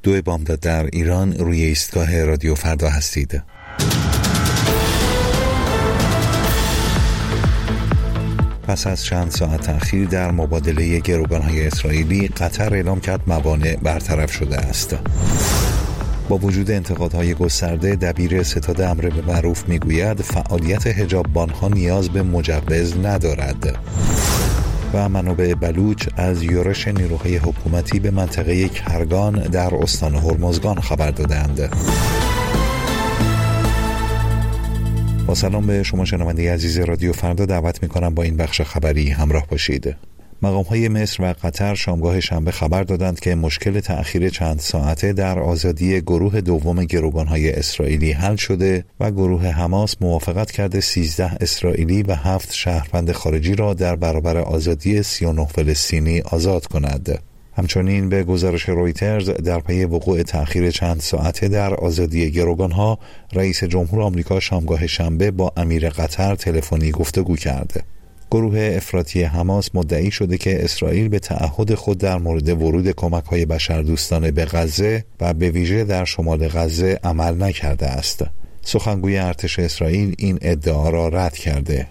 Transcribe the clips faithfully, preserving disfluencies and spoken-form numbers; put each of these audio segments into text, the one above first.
دو بامداد در ایران روی ایستگاه رادیو فردا هستید. پس از چند ساعت تأخیر در مبادله گروگان‌های اسرائیلی، قطر اعلام کرد موانع برطرف شده است. با وجود انتقادهای گسترده، دبیر ستاد امر به معروف میگوید فعالیت حجاببانها نیاز به مجوز ندارد. و منابع بلوچ از یورش نیروهای حکومتی به منطقه کرگان در استان هرمزگان خبر دادند. با سلام به شما شنونده عزیز رادیو فردا، دعوت می‌کنم با این بخش خبری همراه باشید. مقام‌های مصر و قطر شامگاه شنبه خبر دادند که مشکل تأخیر چند ساعته در آزادی گروه دوم گروگان‌های اسرائیلی حل شده و گروه حماس موافقت کرده سیزده اسرائیلی و هفت شهروند خارجی را در برابر آزادی سی و نه فلسطینی آزاد کند. همچنین به گزارش رویترز در پی وقوع تأخیر چند ساعته در آزادی گروگان‌ها، رئیس جمهور آمریکا شامگاه شنبه با امیر قطر تلفنی گفتگو کرد. گروه افراطی حماس مدعی شده که اسرائیل به تعهد خود در مورد ورود کمک‌های بشردوستانه به غزه و به ویژه در شمال غزه عمل نکرده است. سخنگوی ارتش اسرائیل این ادعا را رد کرده.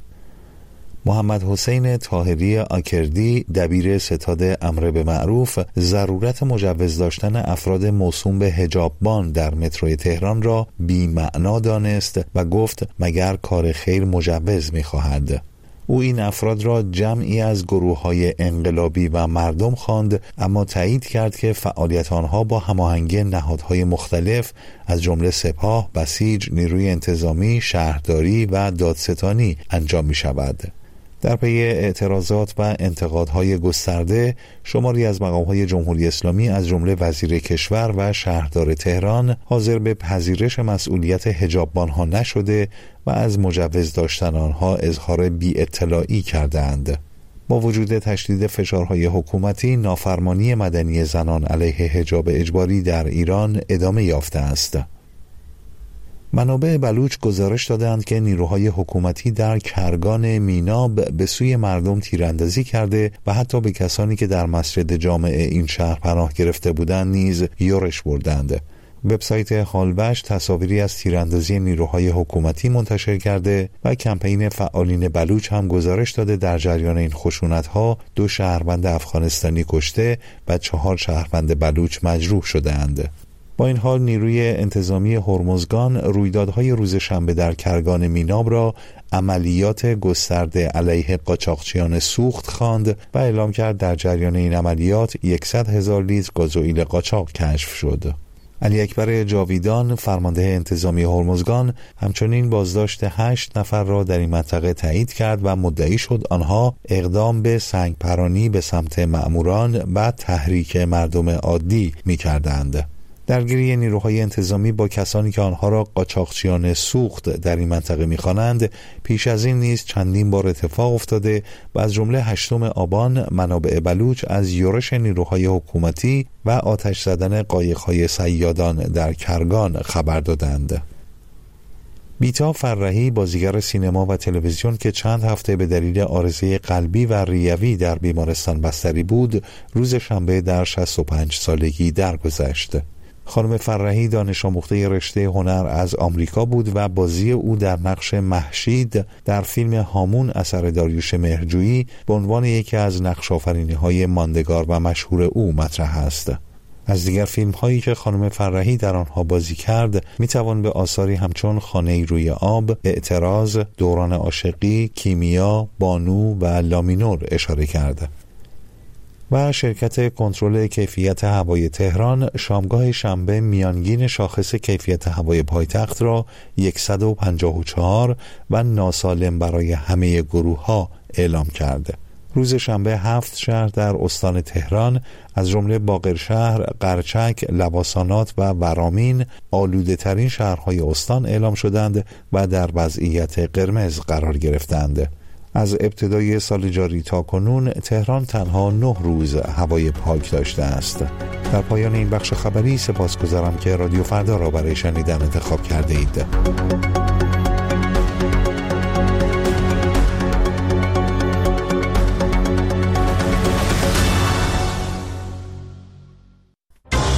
محمد حسین طاهری آکردی، دبیر ستاد امر به معروف، ضرورت مجوز داشتن افراد موسوم به حجاببان در متروی تهران را بی‌معنا دانست و گفت مگر کار خیر مجوز می‌خواهد. او این افراد را جمعی از گروه‌های انقلابی و مردم خواند، اما تایید کرد که فعالیت آنها با هماهنگی نهادهای مختلف از جمله سپاه، بسیج، نیروی انتظامی، شهرداری و دادستانی انجام می‌شود. در پی اعتراضات و انتقادهای گسترده، شماری از مقام‌های جمهوری اسلامی از جمله وزیر کشور و شهردار تهران حاضر به پذیرش مسئولیت حجاببانها نشده و از مجوز داشتن آنها اظهار بی‌اطلاعی کردند. با وجود تشدید فشارهای حکومتی، نافرمانی مدنی زنان علیه حجاب اجباری در ایران ادامه یافته است. منابع بلوچ گزارش دادند که نیروهای حکومتی در کرگان میناب به سوی مردم تیراندازی کرده و حتی به کسانی که در مسجد جامع این شهر پناه گرفته بودند نیز یورش بردند. وبسایت حالوش تصاویری از تیراندازی نیروهای حکومتی منتشر کرده و کمپین فعالین بلوچ هم گزارش داده در جریان این خشونت‌ها دو شهروند افغانستانی کشته و چهار شهروند بلوچ مجروح شده‌اند. با این حال نیروی انتظامی هرمزگان رویدادهای روز شنبه در کرگان میناب را عملیات گسترده علیه قاچاقچیان سوخت خواند و اعلام کرد در جریان این عملیات صد هزار لیتر گازوئیل قاچاق کشف شد. علی اکبر جاویدان، فرمانده انتظامی هرمزگان، همچنین بازداشت هشت نفر را در این منطقه تایید کرد و مدعی شد آنها اقدام به سنگپرانی به سمت مأموران و تحریک مردم عادی می‌کردند. درگیری نیروهای انتظامی با کسانی که آنها را قاچاقچیان سوخت در این منطقه می‌خوانند پیش از این نیز چندین بار اتفاق افتاده و از جمله هشتم آبان منابع بلوچ از یورش نیروهای حکومتی و آتش زدن قایق‌های صیادان در کرگان خبر دادند. بیتا فرحی، بازیگر سینما و تلویزیون که چند هفته به دلیل عارضه قلبی و ریوی در بیمارستان بستری بود، روز شنبه در شصت و پنج سالگی درگذشت. خانم فرحی دانش آموخته رشته هنر از آمریکا بود و بازی او در نقش مهشید در فیلم هامون اثر داریوش مهرجویی به عنوان یکی از نقش آفرینی‌های ماندگار و مشهور او مطرح است. از دیگر فیلم هایی که خانم فرحی در آنها بازی کرد می توان به آثاری همچون خانه روی آب، اعتراض، دوران عاشقی، کیمیا، بانو و لامینور اشاره کرد. و شرکت کنترل کیفیت هوای تهران شامگاه شنبه میانگین شاخص کیفیت هوای پایتخت را صد و پنجاه و چهار و ناسالم برای همه گروه ها اعلام کرد. روز شنبه هفت شهر در استان تهران از جمله باقرشهر، قرچک، لواسانات و ورامین آلوده ترین شهرهای استان اعلام شدند و در وضعیت قرمز قرار گرفتند. از ابتدای سال جاری تا کنون تهران تنها نه روز هوای پاک داشته است. در پایان این بخش خبری سپاسگزارم که رادیو فردا را برای شنیدن انتخاب کرده اید.